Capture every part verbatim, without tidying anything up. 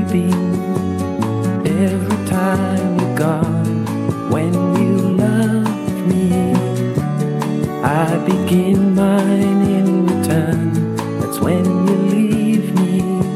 weeping every time you're gone. When you love me, I begin mine in return. That's when you leave me,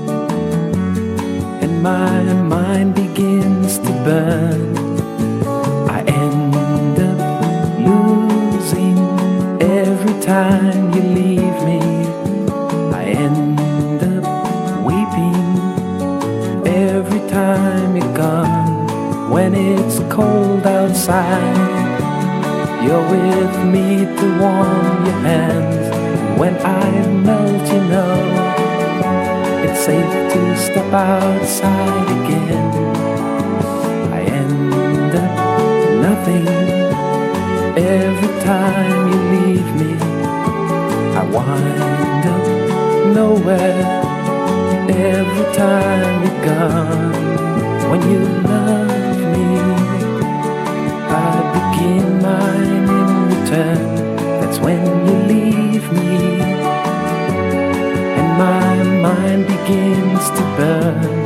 and my mind begins to burn. I end up losing every time you leave me. I end up weeping every time you're gone. When it's cold outside, you're with me to warm your hands. When I melt, you know it's safe to step outside again. I end up nothing every time you leave me. I wind up nowhere every time you're gone. When you love me, I begin mine in return. That's when you leave me, and my mind begins to burn.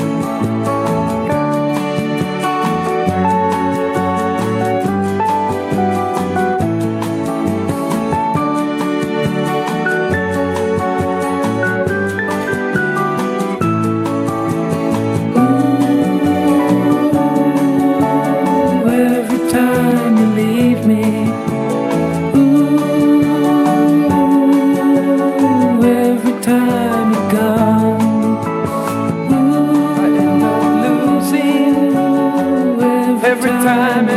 Every time